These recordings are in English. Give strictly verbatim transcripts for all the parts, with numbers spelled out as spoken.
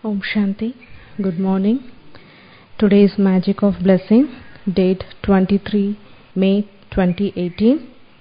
Om Shanti. Good morning. Today is Magic of Blessing, date twenty-third May twenty eighteen.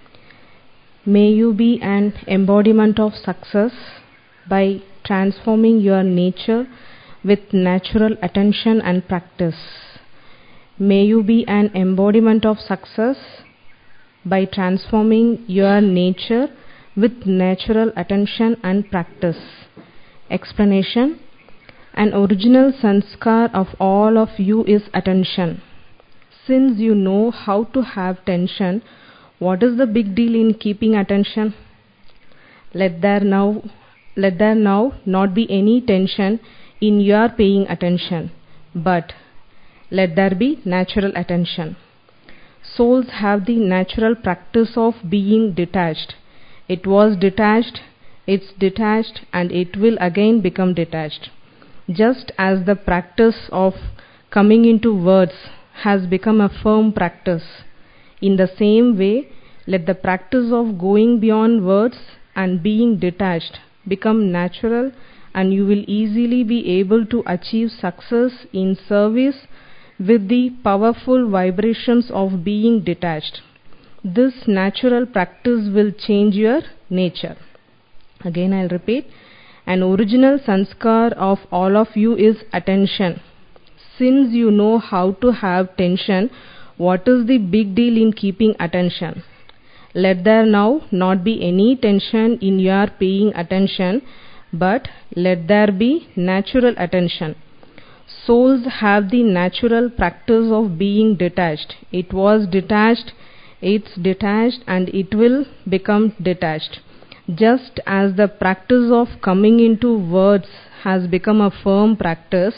May you be an embodiment of success by transforming your nature with natural attention and practice. May you be an embodiment of success by transforming your nature with natural attention and practice. Explanation. An original sanskar of all of you is attention. Since you know how to have tension, what is the big deal in keeping attention? Let there now, let there now not be any tension in your paying attention, but let there be natural attention. Souls have the natural practice of being detached. It was detached, it's detached, and it will again become detached. Just as the practice of coming into words has become a firm practice, in the same way, let the practice of going beyond words and being detached become natural, and you will easily be able to achieve success in service with the powerful vibrations of being detached. This natural practice will change your nature. Again, I'll repeat. An original sanskar of all of you is attention. Since you know how to have tension, what is the big deal in keeping attention? Let there now not be any tension in your paying attention, but let there be natural attention. Souls have the natural practice of being detached. It was detached, it's detached, and it will become detached. Just as the practice of coming into words has become a firm practice,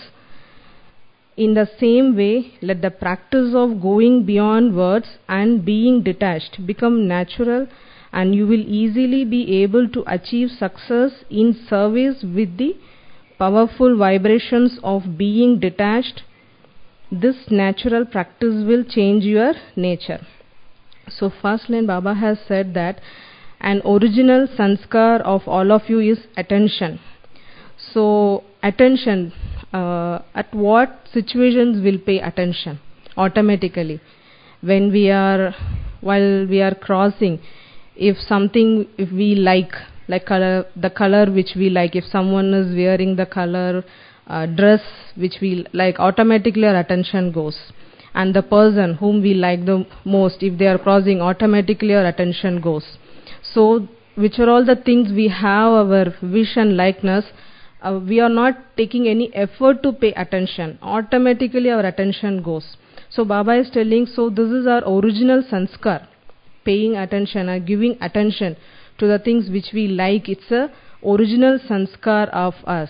in the same way, let the practice of going beyond words and being detached become natural, and you will easily be able to achieve success in service with the powerful vibrations of being detached. This natural practice will change your nature. So first line Baba has said that an original sanskar of all of you is attention. So attention, uh, at what situations will pay attention? Automatically. When we are, while we are crossing, if something, if we like, like color, the color which we like, if someone is wearing the color uh, dress which we like, automatically our attention goes. And the person whom we like the most, if they are crossing, automatically our attention goes. So, which are all the things we have our wish and likeness, uh, we are not taking any effort to pay attention. Automatically our attention goes. So, Baba is telling, so this is our original sanskar, paying attention or giving attention to the things which we like. It's a original sanskar of us.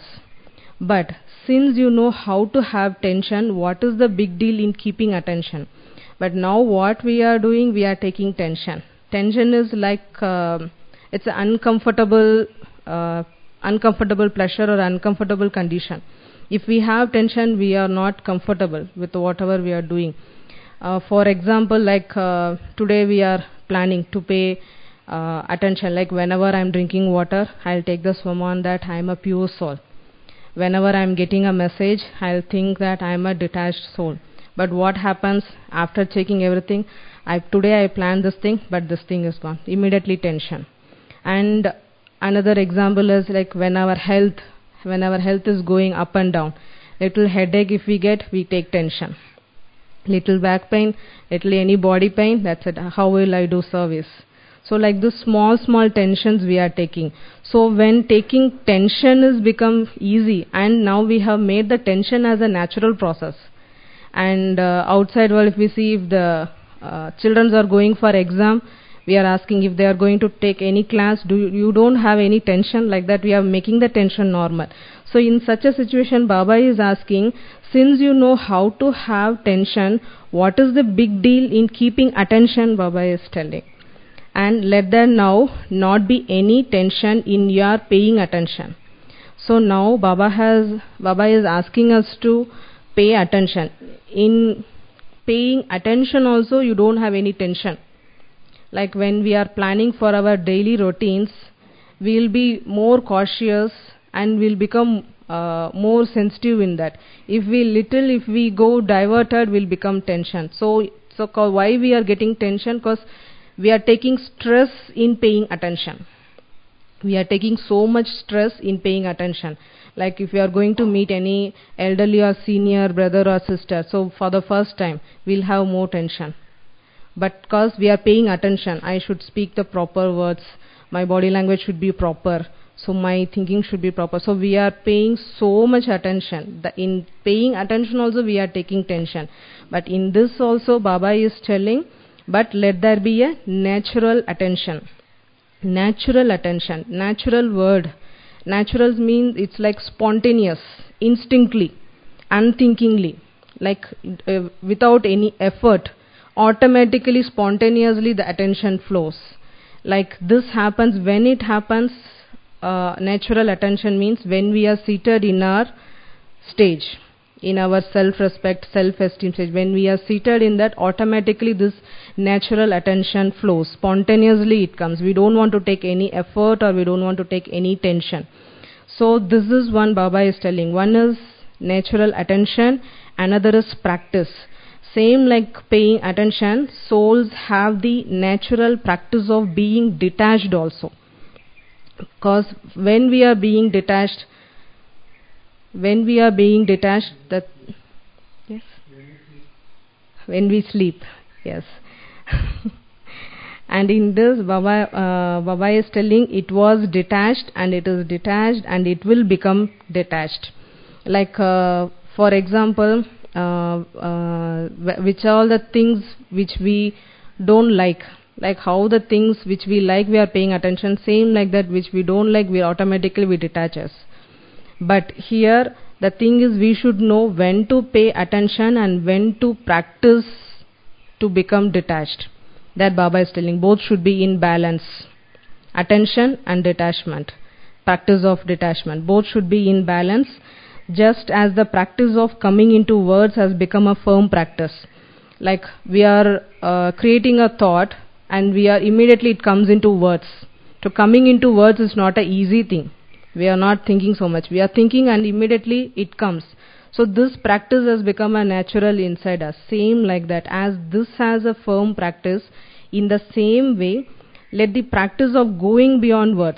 But since you know how to have tension, what is the big deal in keeping attention? But now what we are doing, we are taking tension. Tension is like, uh, it's an uncomfortable, uh, uncomfortable pleasure or uncomfortable condition. If we have tension, we are not comfortable with whatever we are doing. Uh, for example, like uh, today we are planning to pay uh, attention. Like whenever I am drinking water, I'll take the swaman that I am a pure soul. Whenever I am getting a message, I'll think that I am a detached soul. But what happens after checking everything? I, today I planned this thing, but this thing is gone. Immediately tension. And another example is like when our health, when our health is going up and down. Little headache if we get, we take tension. Little back pain, little any body pain, that's it. How will I do service? So like this small, small tensions we are taking. So when taking tension is become easy, and now we have made the tension as a natural process. And uh, outside world, if we see if the uh, children are going for exam, we are asking if they are going to take any class, do you, you don't have any tension, like that we are making the tension normal. So in such a situation, Baba is asking, since you know how to have tension, what is the big deal in keeping attention, Baba is telling. And let there now not be any tension in your paying attention. So now Baba has, Baba is asking us to pay attention. In paying attention also, you don't have any tension. Like when we are planning for our daily routines, we will be more cautious and will become uh, more sensitive in that. If we little, if we go diverted, we'll become tension. So, so why we are getting tension? Because we are taking stress in paying attention. We are taking so much stress in paying attention. Like if you are going to meet any elderly or senior brother or sister, so for the first time, we'll have more tension. But because we are paying attention, I should speak the proper words, my body language should be proper, so my thinking should be proper. So we are paying so much attention. The, in paying attention also we are taking tension. But in this also Baba is telling, but let there be a natural attention. Natural attention, natural word. Natural means it's like spontaneous, instinctly, unthinkingly, like uh, without any effort. Automatically, spontaneously the attention flows. Like this happens when it happens. Uh, natural attention means when we are seated in our stage, in our self-respect, self-esteem stage. When we are seated in that, automatically this natural attention flows. Spontaneously it comes. We don't want to take any effort or we don't want to take any tension. So this is one Baba is telling. One is natural attention, another is practice. Same like paying attention, souls have the natural practice of being detached also. Because when we are being detached, when we are being detached, that yes, when we sleep, yes. And in this, Baba, uh, Baba is telling it was detached and it is detached and it will become detached. Like, uh, for example, uh, uh, which all the things which we don't like, like how the things which we like we are paying attention, same like that which we don't like, we automatically we detach us. But here the thing is we should know when to pay attention and when to practice to become detached. That Baba is telling both should be in balance. Attention and detachment. Practice of detachment. Both should be in balance. Just as the practice of coming into words has become a firm practice. Like we are uh, creating a thought and we are immediately it comes into words. To coming into words is not an easy thing. We are not thinking so much. We are thinking and immediately it comes. So this practice has become a natural inside us. Same like that. As this has a firm practice, in the same way, let the practice of going beyond words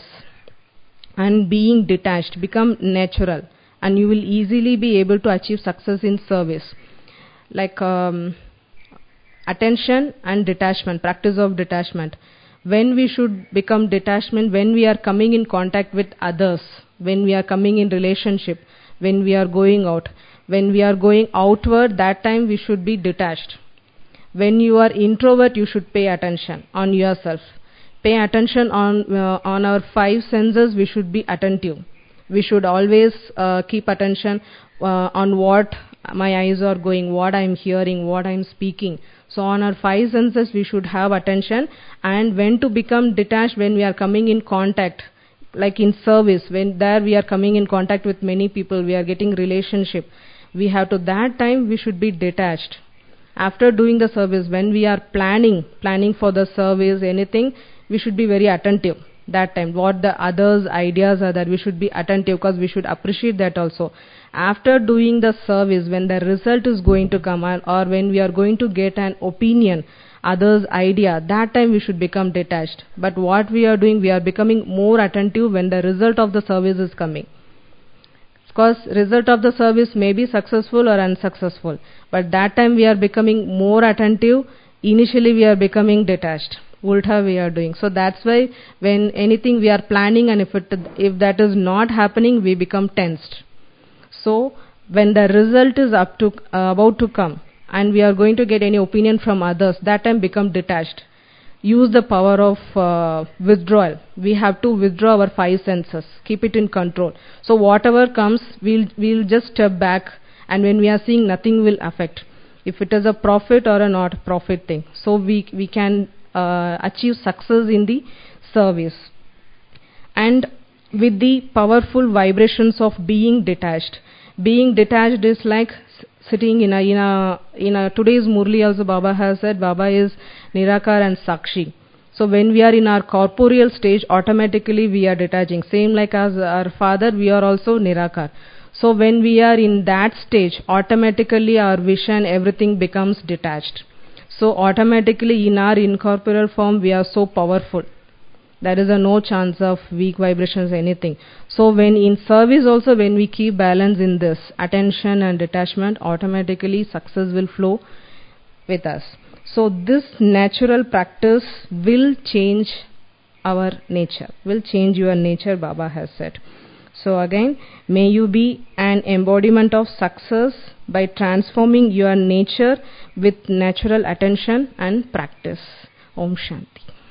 and being detached become natural. And you will easily be able to achieve success in service. Like um, attention and detachment, practice of detachment. When we should become detachment, when we are coming in contact with others, when we are coming in relationship, when we are going out, when we are going outward, that time we should be detached. When you are introvert, you should pay attention on yourself. Pay attention on uh, on our five senses, we should be attentive. We should always uh, keep attention uh, on what my eyes are going, what I am hearing, what I am speaking. So on our five senses we should have attention. And when to become detached, when we are coming in contact, like in service, when there we are coming in contact with many people, we are getting relationship, we have to that time we should be detached. After doing the service, when we are planning, planning for the service, anything, we should be very attentive. That time, what the others' ideas are, that we should be attentive because we should appreciate that also. After doing the service, when the result is going to come or when we are going to get an opinion, others' idea, that time we should become detached. But what we are doing, we are becoming more attentive when the result of the service is coming. Because result of the service may be successful or unsuccessful. But that time we are becoming more attentive. Initially we are becoming detached. Ulta we are doing. So that's why when anything we are planning and if it, if that is not happening, we become tensed. So when the result is up to uh, about to come and we are going to get any opinion from others, that time become detached. Use the power of uh, withdrawal. We have to withdraw our five senses. Keep it in control. So whatever comes, we'll we'll just step back, and when we are seeing, nothing will affect. If it is a profit or a not profit thing, so we we can uh, achieve success in the service. And with the powerful vibrations of being detached. Being detached is like sitting in a, in a, in a today's Murli also Baba has said, Baba is Nirakar and Sakshi. So when we are in our corporeal stage, automatically we are detaching. Same like as our father, we are also Nirakar. So when we are in that stage, automatically our vision, everything becomes detached. So automatically in our incorporeal form, we are so powerful. There is a no chance of weak vibrations, anything. So when in service also, when we keep balance in this attention and detachment, automatically success will flow with us. So this natural practice will change our nature, will change your nature, Baba has said. So again, may you be an embodiment of success by transforming your nature with natural attention and practice. Om Shanti.